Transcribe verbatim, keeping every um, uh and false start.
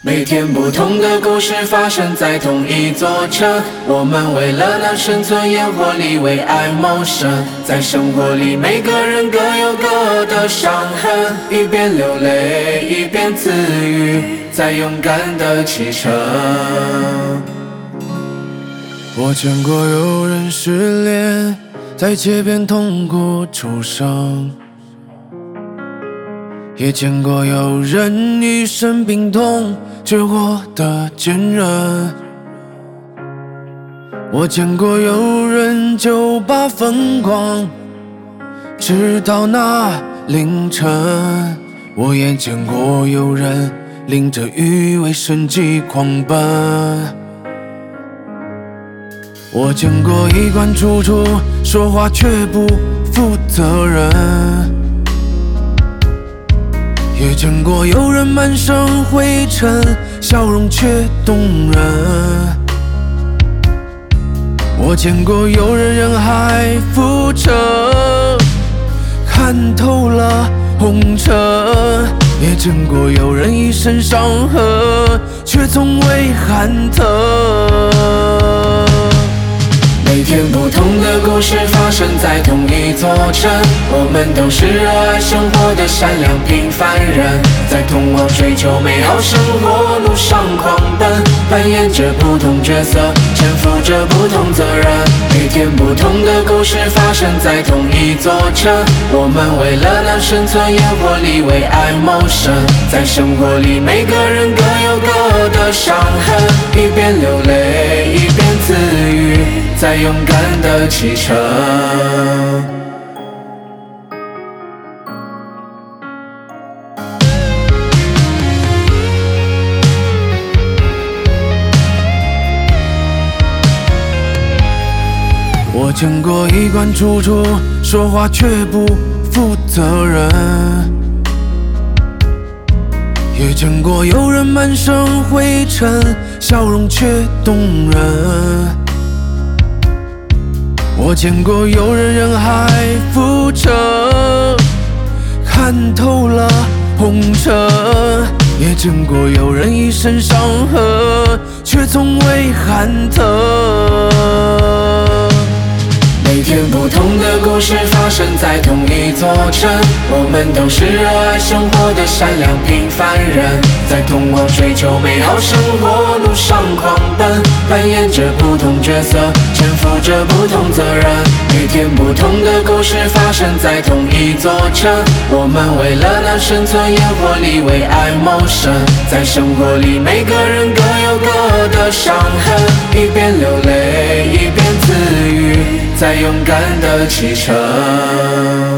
每天不同的故事发生在同一座城，我们为了能生存，烟火里为爱谋生。在生活里，每个人各有各的伤痕，一边流泪一边自愈，在勇敢的启程。 我见过有人失恋，在街边痛哭出声，也见过有人一身病痛却活得坚韧。我见过有人酒吧疯狂直到那凌晨，我也见过有人淋着雨为生计狂奔。我见过衣冠楚楚，说话却不负责任，也见过有人满身灰尘，笑容却动人。我见过有人人海浮沉，看透了红尘，也见过有人一身伤痕，却从未喊疼。 每天不同的故事发生在同一座城，我们都是热爱生活的善良平凡人，在通往追求美好生活路上狂奔，扮演着不同角色，肩负着不同责任。每天不同的故事发生在同一座城，我们为了能生存，烟火里为爱谋生。在生活里，每个人各有各的伤痕，一边流泪一边自愈，在勇敢的启程。 我见过衣冠楚楚，说话却不负责任，也见过有人满身灰尘，笑容却动人。我见过有人人海浮沉，看透了红尘，也见过有人一身伤痕，却从未喊疼。 每天不同的故事发生在同一座城，我们都是热爱生活的善良平凡人，在通往追求美好生活路上狂奔，扮演着不同角色，肩负着不同责任。每天不同的故事发生在同一座城，我们为了能生存，烟火里为爱谋生。在生活里，每个人各有各的伤痕，一边流泪一边自愈，在勇敢的启程。